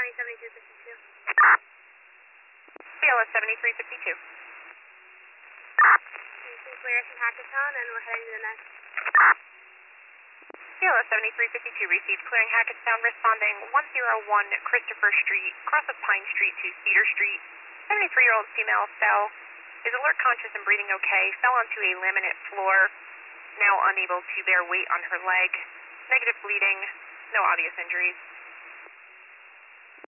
clearing 7352. CLS 7352. Clear from Hackettstown, and we're heading to the next. CLS 7352 received clearing Hackettstown, responding 101 Christopher Street, cross of Pine Street to Cedar Street. 73-year-old female fell, is alert, conscious, and breathing okay, fell onto a laminate floor, now unable to bear weight on her leg, negative bleeding, no obvious injuries.